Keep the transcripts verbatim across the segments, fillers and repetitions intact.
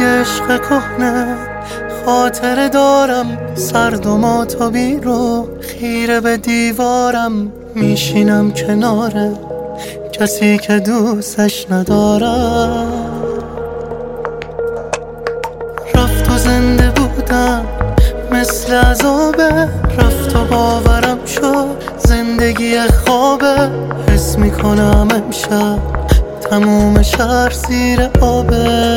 یه عشق کهنه خاطره دارم، سرد و ماتابی رو خیره به دیوارم، میشینم کناره کسی که دوستش ندارم. رفت و زنده بودم مثل عذابه، رفت و باورم شد زندگی خوابه. حس میکنم امشب تموم شهر زیر آبه.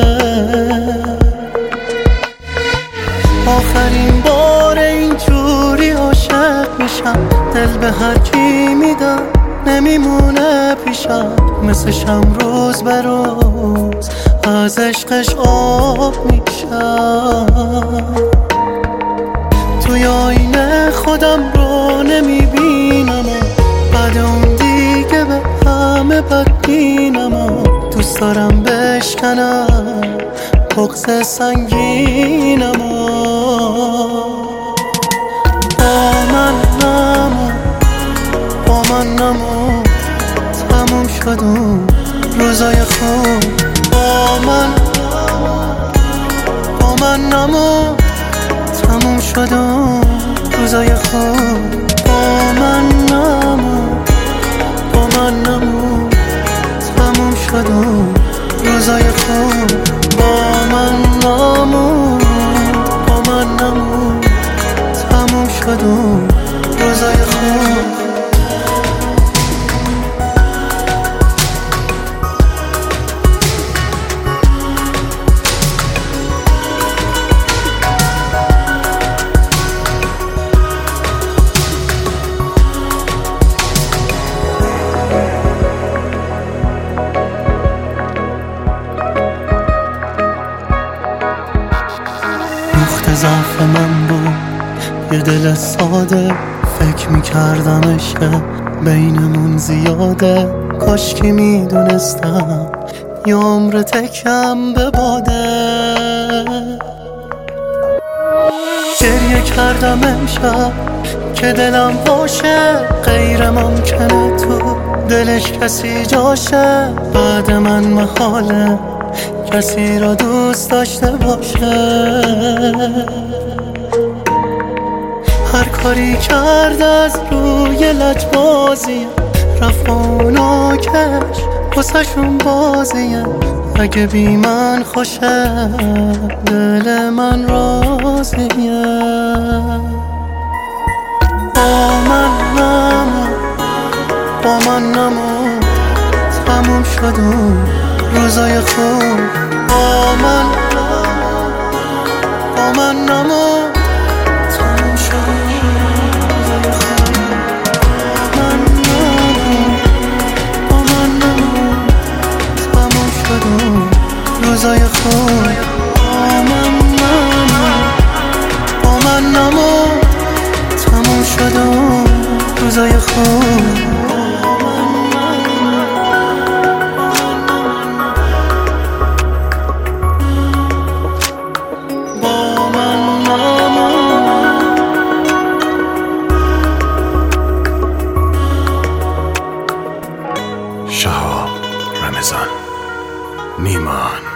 آخرین بار اینجوری عاشق میشم، دل به هر کی میدم نمیمونه پیشم، مثل شم روز به روز از عشقش آب میشم. توی آینه خودم رو نمیبینم، بعد اون دیگه به همه بدبینم. دوست دارم بشکنم بغض سنگینم. با من نمون، با من نمون، تموم شد اون روزای خوب. با من با من نمون، تموم شد اون روزای خوب. با من نمون، با من نمون، تموم شد اون روزای خوب. با من نمون، با من نمون، تموم شد اون روزای خوب. نقطه ضعف من بود یه دل ساده، فکر میکردم عشق بینمون زیاده. کاش که میدونستم یه عمر تکم به باده. گریه کردم امشب که دلم باشه، غیر ممکنه تو دلش کسی جاشه. بعد من محاله کسی را دوست داشته باشه. هر کاری کرد از روی لجبازیه، رفت اونا کش واسه‌شون بازیه. اگه بی من خوشه دل من راضیه. با من نمون، با من نمون، تموم شد اون روزای خوب. با من با من نمون، تموم شد روزای خوب. با من نمون، با من نمون، تموم شد روزای خوب. با من نمون، با من نمون، تموم شد روزای خوب. شهاب رمضان نیمان.